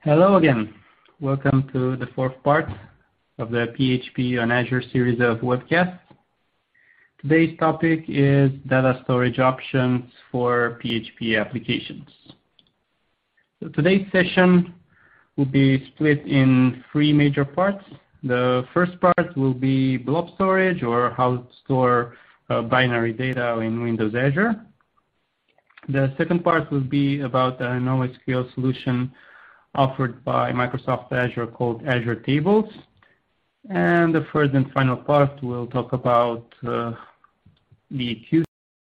Hello again. Welcome to the fourth part of the PHP on Azure series of webcasts. Today's topic is data storage options for PHP applications. So today's session will be split in three major parts. The first part will be blob storage, or how to store binary data in Windows Azure. The second part will be about a NoSQL solution offered by Microsoft Azure called Azure Tables. And the third and final part will talk about the queue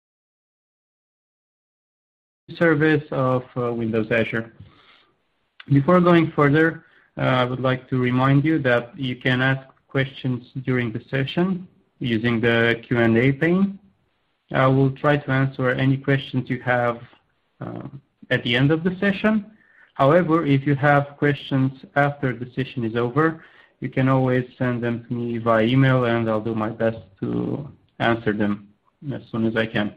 service of Windows Azure. Before going further, I would like to remind you that you can ask questions during the session using the Q&A pane. I will try to answer any questions you have at the end of the session. However, if you have questions after the session is over, you can always send them to me via email, and I'll do my best to answer them as soon as I can.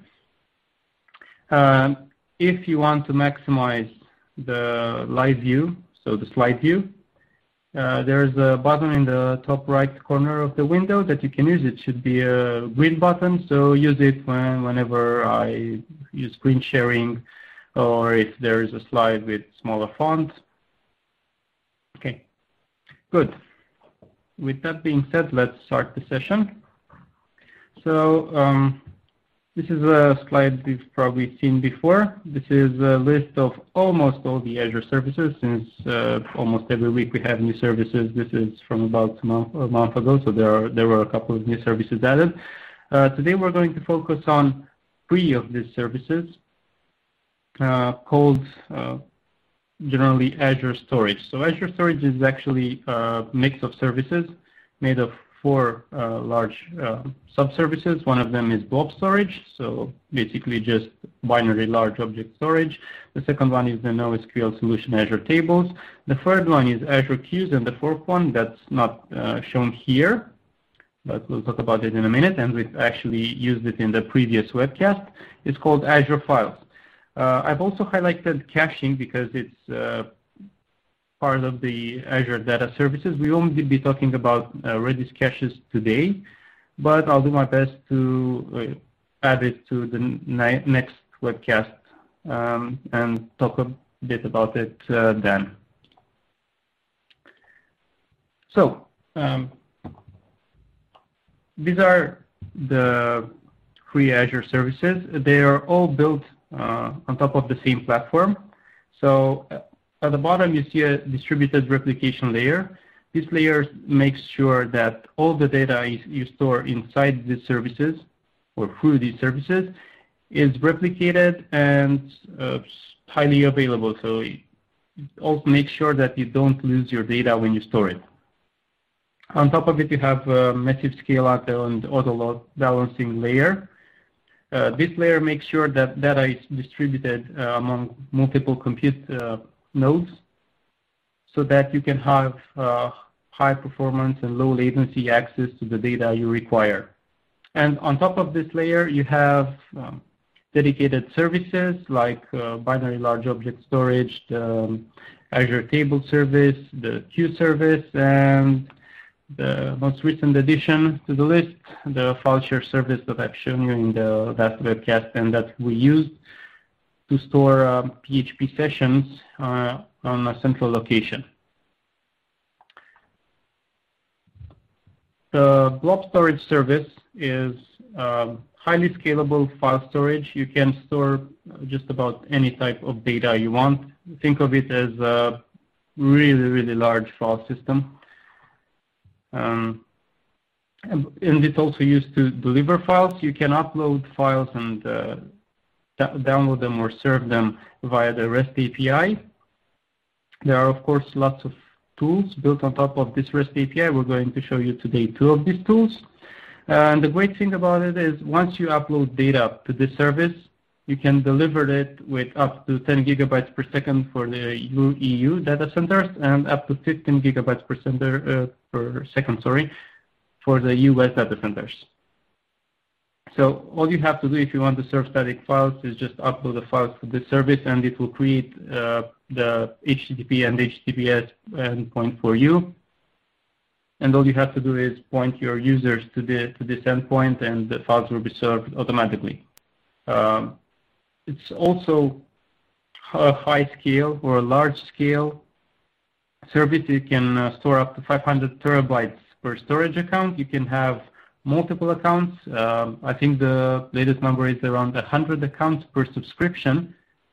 If you want to maximize the live view, so the slide view, there's a button in the top right corner of the window that you can use. It should be a green button, so use it whenever I use screen sharing, or if there is a slide with smaller font. Okay, good. With that being said, let's start the session. So this is a slide you've probably seen before. This is a list of almost all the Azure services, since almost every week we have new services. This is from about a month ago, so there were a couple of new services added. Today we're going to focus on 3 of these services, called generally Azure Storage. So Azure Storage is actually a mix of services made of 4 large sub-services. One of them is blob storage, so basically just binary large object storage. The second one is the NoSQL solution Azure Tables. The third one is Azure Queues, and the fourth one that's not shown here, but we'll talk about it in a minute, and we've actually used it in the previous webcast, is called Azure Files. I've also highlighted caching because it's part of the Azure Data Services. We won't be talking about Redis caches today, but I'll do my best to add it to the next webcast and talk a bit about it then. So these are the 3 Azure services. They are all built on top of the same platform. So at the bottom you see a distributed replication layer. This layer makes sure that all the data you store inside these services or through these services is replicated and highly available. So it also makes sure that you don't lose your data when you store it. On top of it, you have a massive scale-out and auto-load balancing layer. This layer makes sure that data is distributed among multiple compute nodes, so that you can have high performance and low latency access to the data you require. And on top of this layer, you have dedicated services like binary large object storage, the Azure Table service, the Queue service, and the most recent addition to the list, the file share service that I've shown you in the last webcast, and that we used to store PHP sessions on a central location. The blob storage service is highly scalable file storage. You can store just about any type of data you want. Think of it as a really, really large file system. And it's also used to deliver files. You can upload files and download them or serve them via the REST API. There are, of course, lots of tools built on top of this REST API. We're going to show you today 2 of these tools. And the great thing about it is once you upload data to this service, you can deliver it with up to 10 gigabytes per second for the EU data centers and up to 15 gigabytes per second for the US data centers. So all you have to do if you want to serve static files is just upload the files to this service, and it will create the HTTP and HTTPS endpoint for you. And all you have to do is point your users to this endpoint, and the files will be served automatically. It's also a high scale or a large scale service. You can store up to 500 terabytes per storage account. You can have multiple accounts. I think the latest number is around 100 accounts per subscription.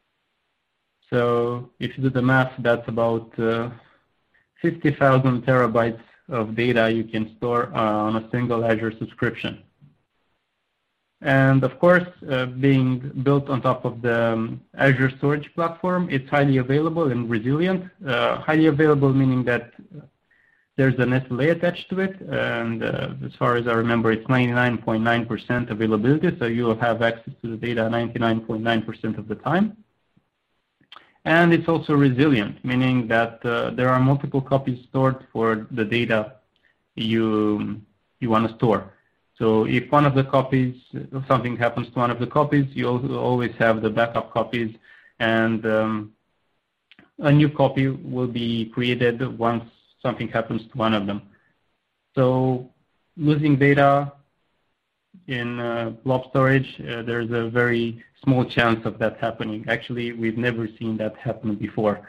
So if you do the math, that's about 50,000 terabytes of data you can store on a single Azure subscription. And of course, being built on top of the Azure storage platform, it's highly available and resilient. Highly available meaning that there's an SLA attached to it, and as far as I remember, it's 99.9% availability, so you will have access to the data 99.9% of the time. And it's also resilient, meaning that there are multiple copies stored for the data you want to store. So if one of the copies, if something happens to one of the copies, you always have the backup copies, and a new copy will be created once something happens to one of them. So losing data in blob storage, there's a very small chance of that happening. Actually, we've never seen that happen before.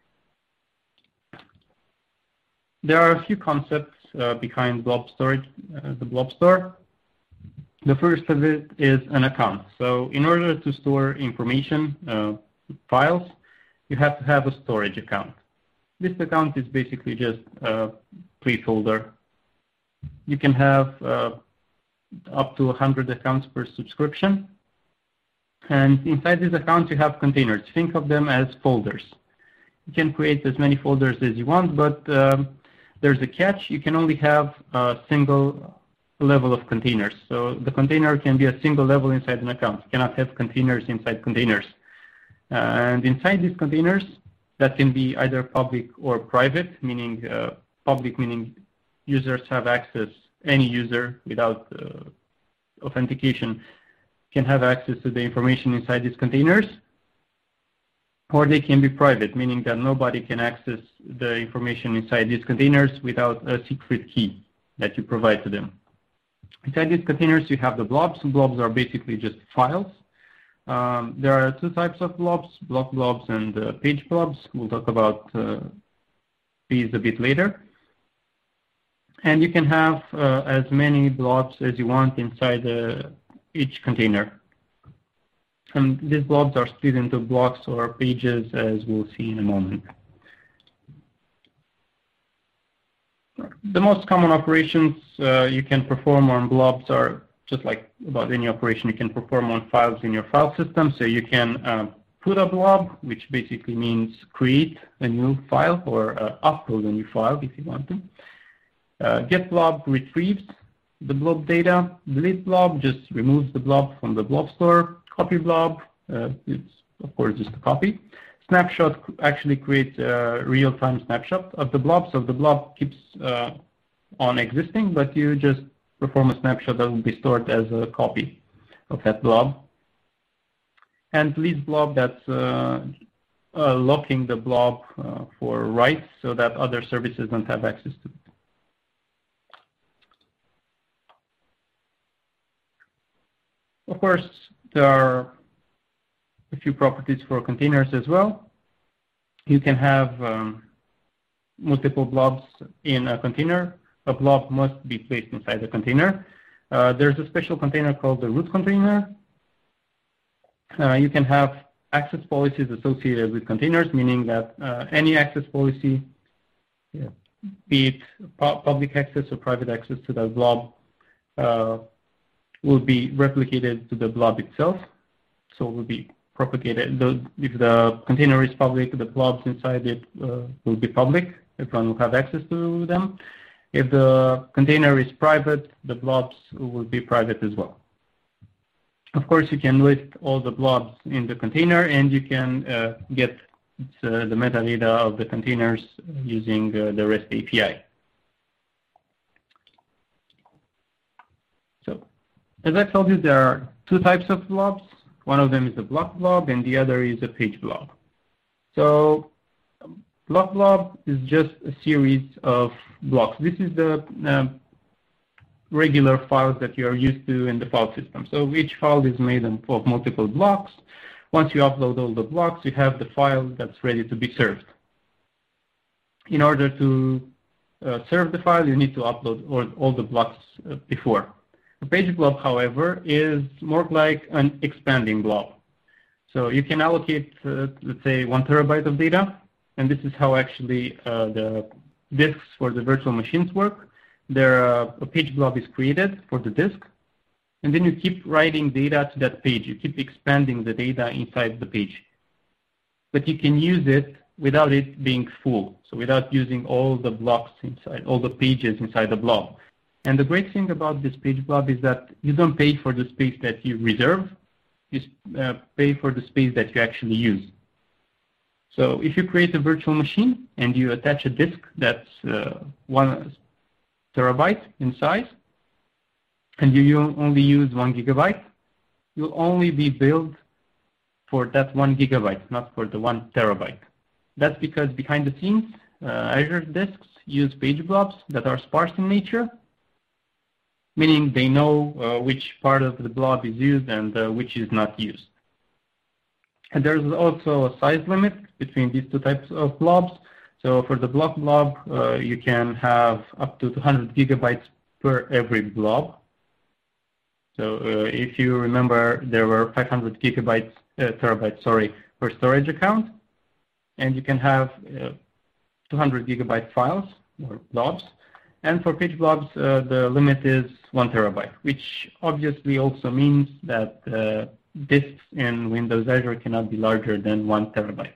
There are a few concepts behind blob storage, the blob store. The first of it is an account. So in order to store information, files, you have to have a storage account. This account is basically just a placeholder. You can have up to 100 accounts per subscription. And inside these accounts, you have containers. Think of them as folders. You can create as many folders as you want, but there's a catch. You can only have a single level of containers. So the container can be a single level inside an account. You cannot have containers inside containers. And inside these containers, that can be either public or private, meaning public meaning users have access, any user without authentication can have access to the information inside these containers, or they can be private, meaning that nobody can access the information inside these containers without a secret key that you provide to them. Inside these containers, you have the blobs. Blobs are basically just files. There are two types of blobs, block blobs and page blobs. We'll talk about these a bit later. And you can have as many blobs as you want inside each container. And these blobs are split into blocks or pages, as we'll see in a moment. The most common operations you can perform on blobs are just like about any operation you can perform on files in your file system. So you can put a blob, which basically means create a new file or upload a new file if you want to. Get blob retrieves the blob data. Delete blob just removes the blob from the blob store. Copy blob, it's of course just a copy. Snapshot actually creates a real-time snapshot of the blob, so the blob keeps on existing, but you just perform a snapshot that will be stored as a copy of that blob. And release blob, that's locking the blob for writes so that other services don't have access to it. Of course, there are a few properties for containers as well. You can have multiple blobs in a container. A blob must be placed inside the container. There's a special container called the root container. You can have access policies associated with containers, meaning that any access policy, be it public access or private access to that blob, will be replicated to the blob itself. So it will be propagated. If the container is public, the blobs inside it will be public. Everyone will have access to them. If the container is private, the blobs will be private as well. Of course, you can list all the blobs in the container, and you can get the metadata of the containers using the REST API. So As I told you, there are two types of blobs. One of them is a block blob, and the other is a page blob. So block blob is just a series of blocks. This is the regular files that you are used to in the file system. So each file is made of multiple blocks. Once you upload all the blocks, you have the file that's ready to be served. In order to serve the file, you need to upload all the blocks before. A page blob, however, is more like an expanding blob. So you can allocate, let's say, 1 terabyte of data, and this is how actually the disks for the virtual machines work. A page blob is created for the disk, and then you keep writing data to that page. You keep expanding the data inside the page. But you can use it without it being full, so without using all the blocks inside, all the pages inside the blob. And the great thing about this page blob is that you don't pay for the space that you reserve, you pay for the space that you actually use. So if you create a virtual machine and you attach a disk that's 1 terabyte in size, and you only use 1 gigabyte, you'll only be billed for that 1 gigabyte, not for the 1 terabyte. That's because behind the scenes, Azure disks use page blobs that are sparse in nature, meaning they know which part of the blob is used and which is not used. And there's also a size limit between these two types of blobs. So for the block blob, you can have up to 200 gigabytes per every blob. So if you remember, there were 500 terabytes per storage account, and you can have 200 gigabyte files or blobs. And for page blobs, the limit is 1 terabyte, which obviously also means that disks in Windows Azure cannot be larger than 1 terabyte.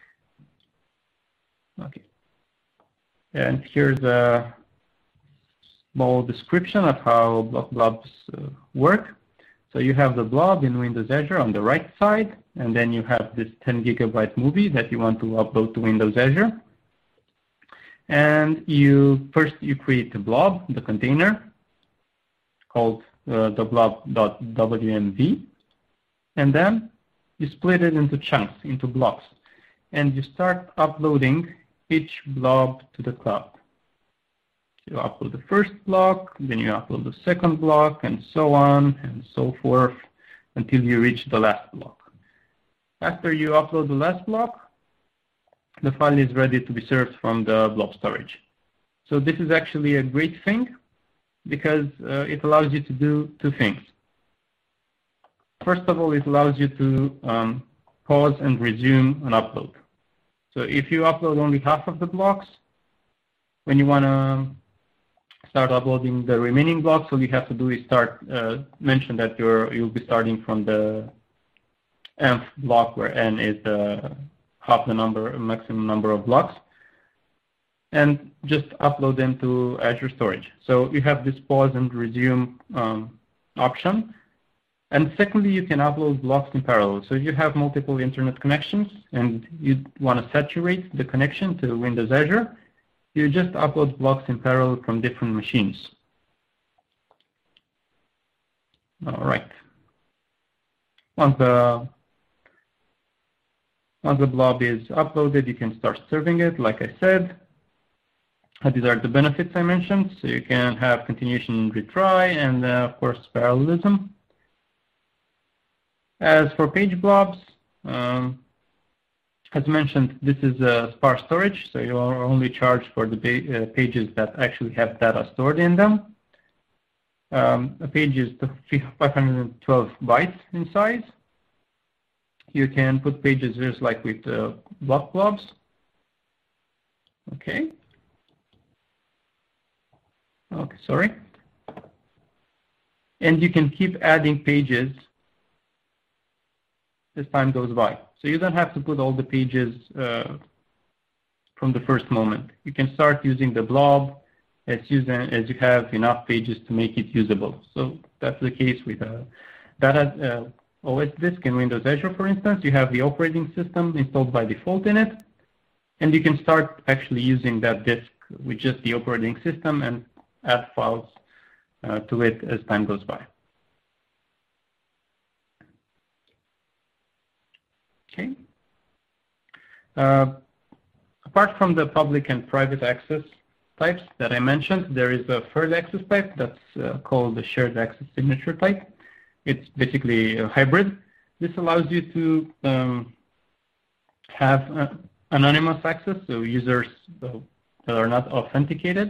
Okay. And here's a small description of how block blobs work. So you have the blob in Windows Azure on the right side, and then you have this 10 gigabyte movie that you want to upload to Windows Azure. And first you create the blob, the container, called the blob.wmv, and then you split it into chunks, into blocks, and you start uploading each blob to the cloud. You upload the first block, then you upload the second block, and so on and so forth until you reach the last block. After you upload the last block, the file is ready to be served from the blob storage. So this is actually a great thing because it allows you to do two things. First of all, it allows you to pause and resume an upload. So if you upload only half of the blocks, when you want to start uploading the remaining blocks, all you have to do is mention that you'll be starting from the nth block, where n is half the maximum number of blocks, and just upload them to Azure Storage. So you have this pause and resume option. And secondly, you can upload blocks in parallel. So if you have multiple internet connections and you want to saturate the connection to Windows Azure, you just upload blocks in parallel from different machines. All right. Once the blob is uploaded, you can start serving it, like I said. These are the benefits I mentioned. So you can have continuation retry and, of course, parallelism. As for page blobs, as mentioned, this is sparse storage, so you are only charged for the pages that actually have data stored in them. A page is 512 bytes in size. You can put pages just like with block blobs. Okay. Okay, sorry. And you can keep adding pages as time goes by. So you don't have to put all the pages from the first moment. You can start using the blob as you have enough pages to make it usable. So that's the case with data OS disk in Windows Azure, for instance. You have the operating system installed by default in it, and you can start actually using that disk with just the operating system and add files to it as time goes by. Okay. Apart from the public and private access types that I mentioned, there is a third access type that's called the shared access signature type. It's basically a hybrid. This allows you to have anonymous access, so users that are not authenticated,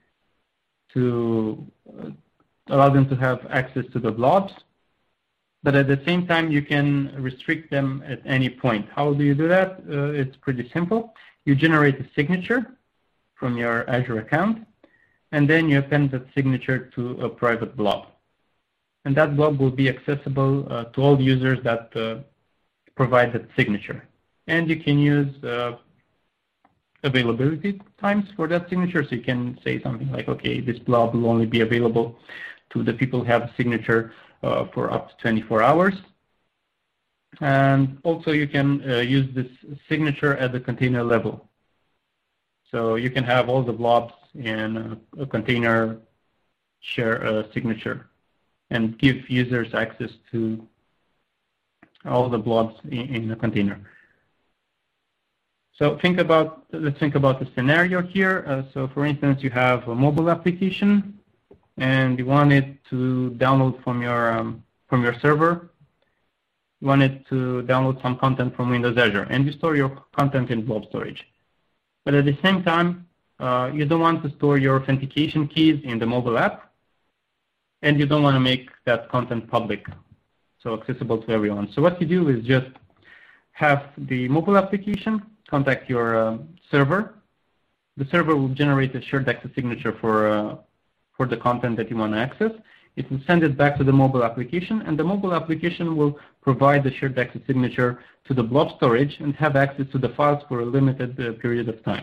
to allow them to have access to the blobs. But at the same time, you can restrict them at any point. How do you do that? It's pretty simple. You generate a signature from your Azure account, and then you append that signature to a private blob. And that blob will be accessible to all users that provide that signature. And you can use availability times for that signature. So you can say something like, okay, this blob will only be available to the people who have a signature for up to 24 hours. And also you can use this signature at the container level. So you can have all the blobs in a container share signature and give users access to all the blobs in a container. So let's think about the scenario here. So for instance, you have a mobile application and you want it to download from your server. You want it to download some content from Windows Azure, and you store your content in blob storage. But at the same time, you don't want to store your authentication keys in the mobile app, and you don't want to make that content public, so accessible to everyone. So what you do is just have the mobile application contact your server. The server will generate a shared access signature for the content that you want to access. It will send it back to the mobile application, and the mobile application will provide the shared access signature to the blob storage and have access to the files for a limited period of time.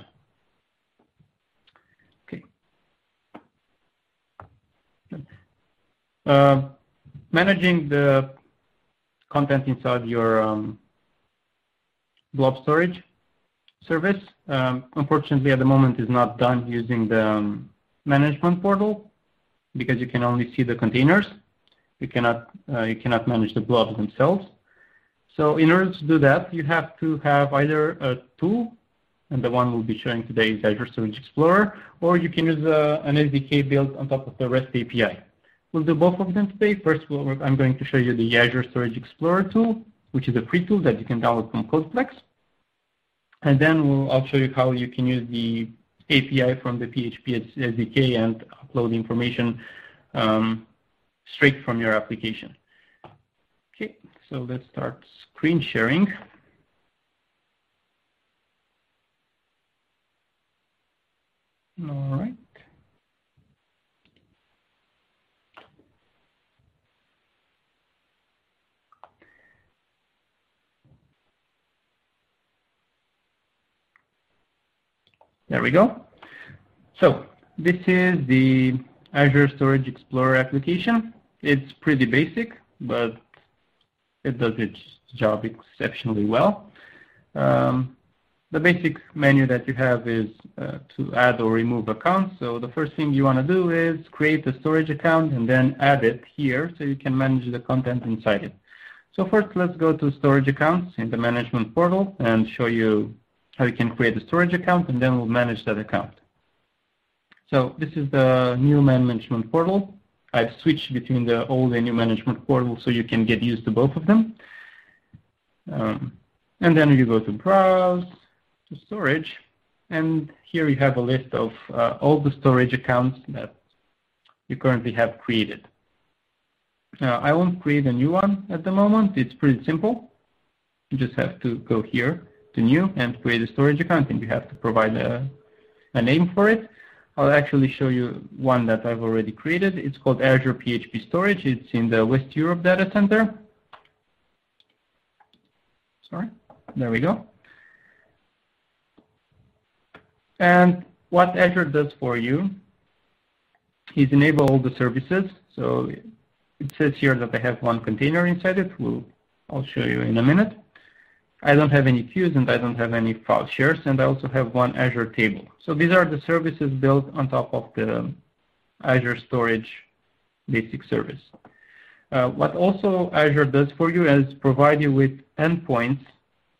Okay. Managing the content inside your blob storage service, unfortunately at the moment is not done using the management portal, because you can only see the containers. You cannot manage the blobs themselves. So in order to do that, you have to have either a tool, and the one we'll be showing today is Azure Storage Explorer, or you can use an SDK built on top of the REST API. We'll do both of them today. First, I'm going to show you the Azure Storage Explorer tool, which is a free tool that you can download from CodePlex. And then I'll show you how you can use the API from the PHP SDK and upload information straight from your application. Okay, so let's start screen sharing. All right. There we go. So this is the Azure Storage Explorer application. It's pretty basic, but it does its job exceptionally well. The basic menu that you have is to add or remove accounts. So the first thing you want to do is create a storage account and then add it here so you can manage the content inside it. So first, let's go to storage accounts in the management portal and show you how you can create a storage account, and then we'll manage that account. So this is the new management portal. I've switched between the old and new management portal so you can get used to both of them. And then you go to Browse, to Storage, and here you have a list of all the storage accounts that you currently have created. I won't create a new one at the moment. It's pretty simple. You just have to go here to New and create a storage account, and you have to provide a name for it. I'll actually show you one that I've already created. It's called Azure PHP Storage. It's in the West Europe data center. Sorry, there we go. And what Azure does for you is enable all the services. So it says here that I have one container inside it. I'll show you in a minute. I don't have any queues and I don't have any file shares, and I also have one Azure table. So these are the services built on top of the Azure Storage basic service. What also Azure does for you is provide you with endpoints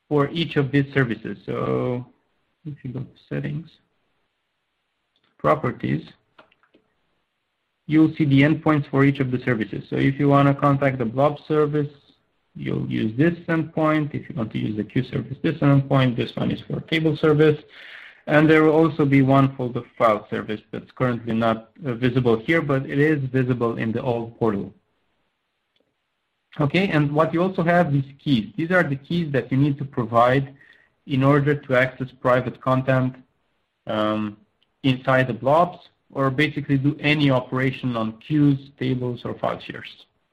for each of these services. So if you go to settings, properties, you'll see the endpoints for each of the services. So if you want to contact the blob service, you'll use this endpoint. If you want to use the queue service, this endpoint. This one is for table service. And there will also be one for the file service that's currently not visible here, but it is visible in the old portal. Okay, and what you also have is keys. These are the keys that you need to provide in order to access private content inside the blobs, or basically do any operation on queues, tables, or file shares.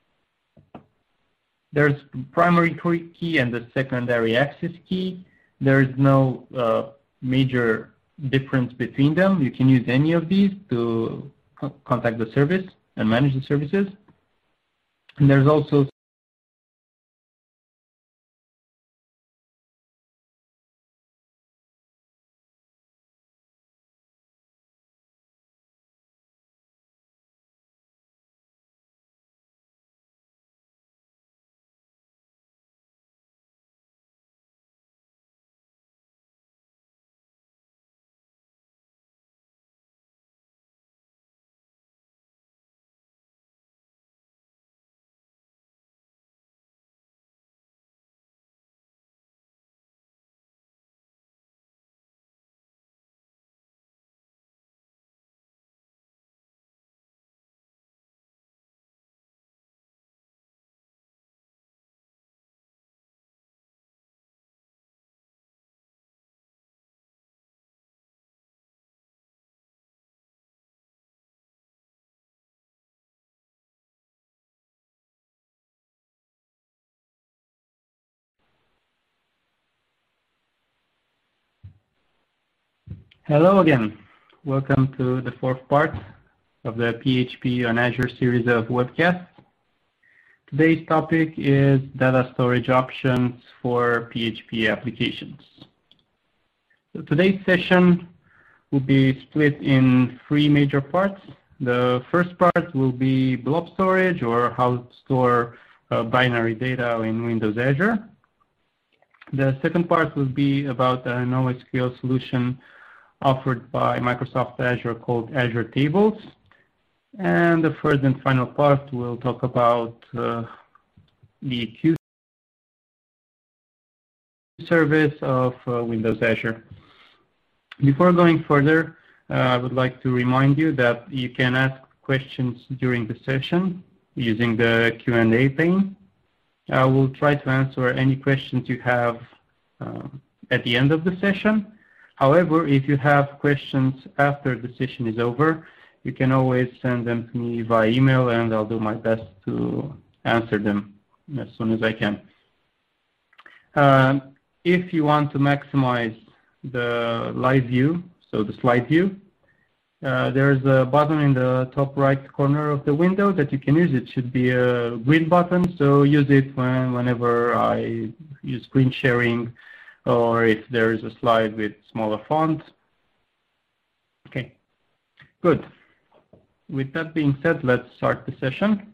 There's the primary key and the secondary access key. There is no major difference between them. You can use any of these to contact the service and manage the services. And there's also hello again. Welcome to the fourth part of the PHP on Azure series of webcasts. Today's topic is data storage options for PHP applications. So today's session will be split in three major parts. The first part will be blob storage, or how to store binary data in Windows Azure. The second part will be about a NoSQL solution offered by Microsoft Azure called Azure Tables. And the third and final part will talk about the queue service of Windows Azure. Before going further, I would like to remind you that you can ask questions during the session using the Q&A pane. I will try to answer any questions you have at the end of the session. However, if you have questions after the session is over, you can always send them to me via email, and I'll do my best to answer them as soon as I can. If you want to maximize the live view, so the slide view, there's a button in the top right corner of the window that you can use. It should be a green button, so use it whenever I use screen sharing, or if there is a slide with smaller font. Okay, good. With that being said, let's start the session.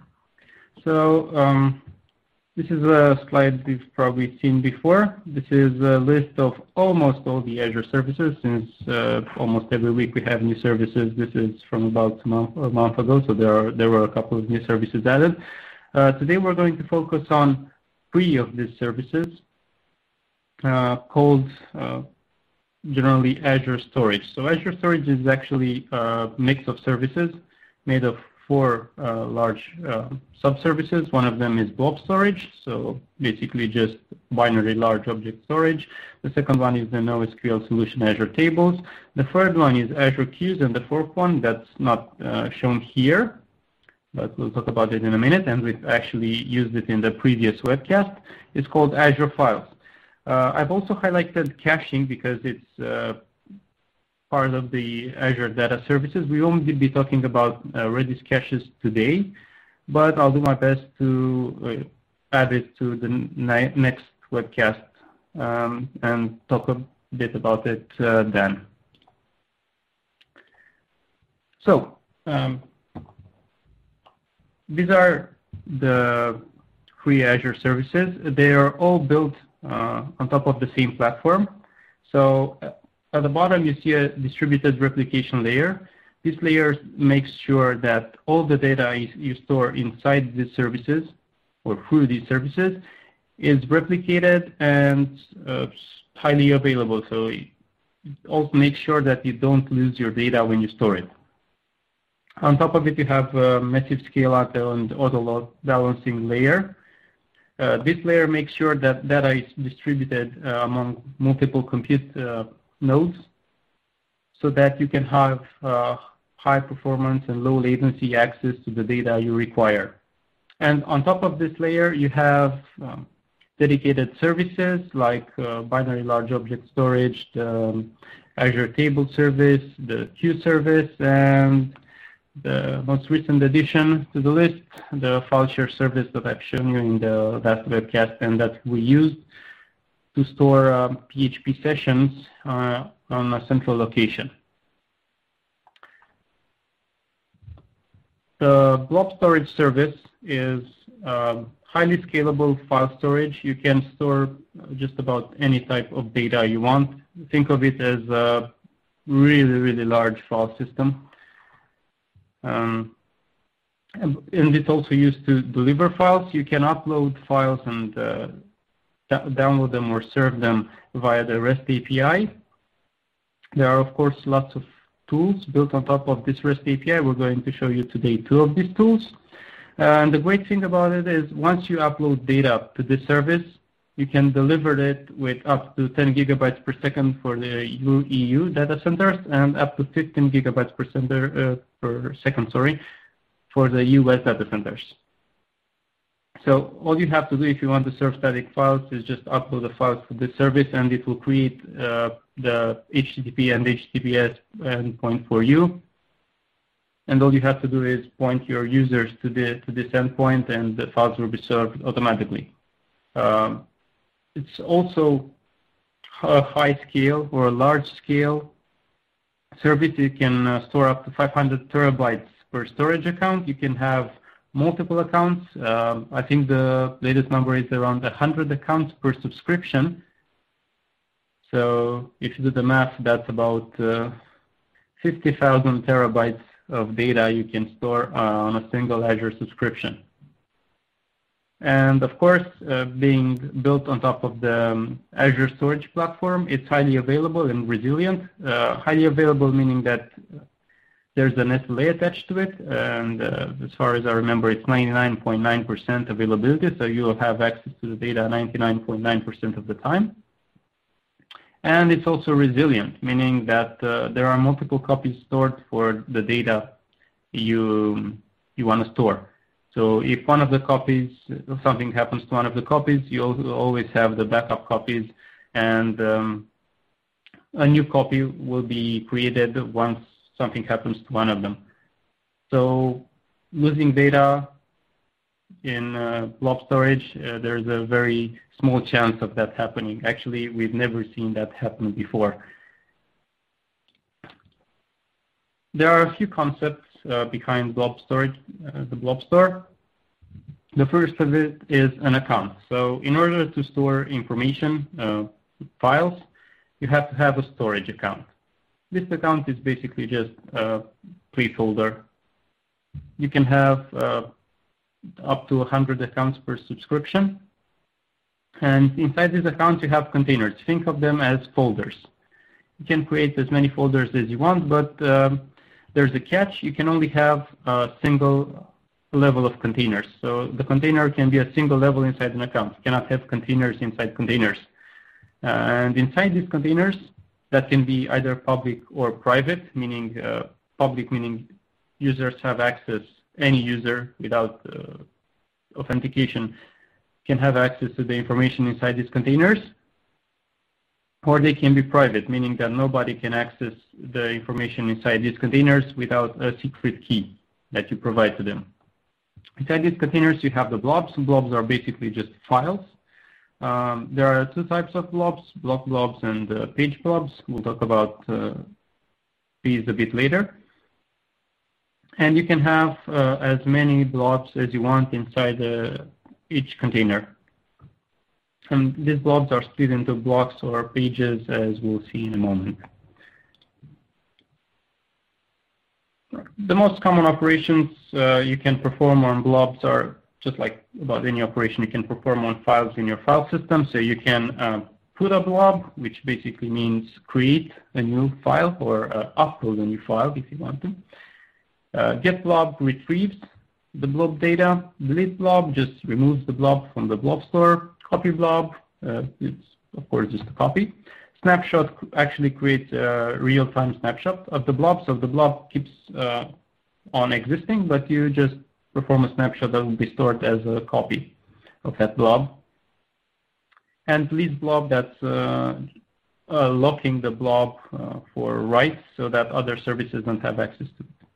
So this is a slide we've probably seen before. This is a list of almost all the Azure services, since almost every week we have new services. This is from about a month ago, so there were a couple of new services added. Today we're going to focus on 3 of these services, called generally Azure Storage. So Azure Storage is actually a mix of services made of 4 large sub-services. One of them is blob storage, so basically just binary large object storage. The second one is the NoSQL solution Azure Tables. The third one is Azure Queues, and the fourth one that's not shown here, but we'll talk about it in a minute, and we've actually used it in the previous webcast, is called Azure Files. I've also highlighted caching because it's part of the Azure Data Services. We won't be talking about Redis caches today, but I'll do my best to add it to the next webcast and talk a bit about it then. So these are the 3 Azure services. They are all built on top of the same platform. So at the bottom, you see a distributed replication layer. This layer makes sure that all the data you store inside these services or through these services is replicated and highly available. So it also makes sure that you don't lose your data when you store it. On top of it, you have a massive scale-out and auto-load balancing layer. This layer makes sure that data is distributed among multiple compute nodes so that you can have high performance and low latency access to the data you require. And on top of this layer, you have dedicated services like binary large object storage, the Azure Table Service, the Queue Service, and the most recent addition to the list, the file share service that I've shown you in the last webcast and that we used to store PHP sessions on a central location. The blob storage service is highly scalable file storage. You can store just about any type of data you want. Think of it as a really, really large file system. And it's also used to deliver files. You can upload files and download them or serve them via the REST API. There are, of course, lots of tools built on top of this REST API. We're going to show you today 2 of these tools. And the great thing about it is once you upload data to this service, you can deliver it with up to 10 gigabytes per second for the EU data centers and up to 15 gigabytes per second for the US data centers. So all you have to do if you want to serve static files is just upload the files to this service and it will create the HTTP and HTTPS endpoint for you. And all you have to do is point your users to this endpoint and the files will be served automatically. It's also a high scale or a large scale service. You can store up to 500 terabytes per storage account. You can have multiple accounts. I think the latest number is around 100 accounts per subscription. So if you do the math, that's about 50,000 terabytes of data you can store on a single Azure subscription. And of course, being built on top of the Azure storage platform, it's highly available and resilient. Highly available meaning that there's an SLA attached to it, and as far as I remember, it's 99.9% availability, so you will have access to the data 99.9% of the time. And it's also resilient, meaning that there are multiple copies stored for the data you want to store. So if one of the copies, something happens to one of the copies, you'll always have the backup copies, and a new copy will be created once something happens to one of them. So losing data in blob storage, there's a very small chance of that happening. Actually, we've never seen that happen before. There are a few concepts behind blob storage, the blob store. The first of it is an account. So in order to store information, files, you have to have a storage account. This account is basically just a placeholder. You can have up to 100 accounts per subscription. And inside these accounts, you have containers. Think of them as folders. You can create as many folders as you want, but there's a catch. You can only have a single level of containers. So the container can be a single level inside an account. You cannot have containers inside containers. And inside these containers, that can be either public or private, meaning public meaning users have access, any user without authentication can have access to the information inside these containers, or they can be private, meaning that nobody can access the information inside these containers without a secret key that you provide to them. Inside these containers, you have the blobs. Blobs are basically just files. There are 2 types of blobs, block blobs and page blobs. We'll talk about these a bit later. And you can have as many blobs as you want inside each container. And these blobs are split into blocks or pages, as we'll see in a moment. The most common operations you can perform on blobs are just like about any operation you can perform on files in your file system. So you can put a blob, which basically means create a new file or upload a new file if you want to. Get blob retrieves the blob data. Delete blob just removes the blob from the blob store. Copy blob, it's of course just a copy. Snapshot actually creates a real-time snapshot of the blob, so the blob keeps on existing, but you just perform a snapshot that will be stored as a copy of that blob. And release blob, that's locking the blob for writes so that other services don't have access to it.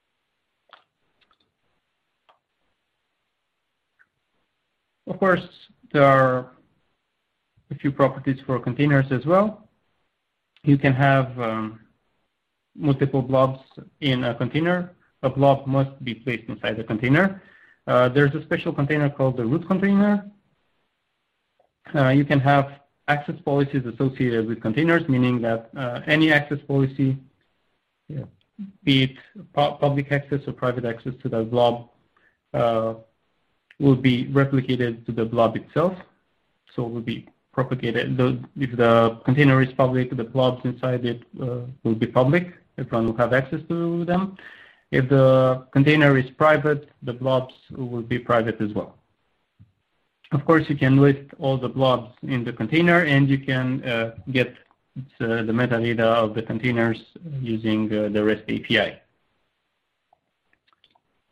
Of course, there are a few properties for containers as well. You can have multiple blobs in a container. A blob must be placed inside the container. There's a special container called the root container. You can have access policies associated with containers, meaning that any access policy, be it public access or private access to the blob, will be replicated to the blob itself. So it will be propagated. If the container is public, the blobs inside it will be public. Everyone will have access to them. If the container is private, the blobs will be private as well. Of course, you can list all the blobs in the container, and you can get the metadata of the containers using the REST API.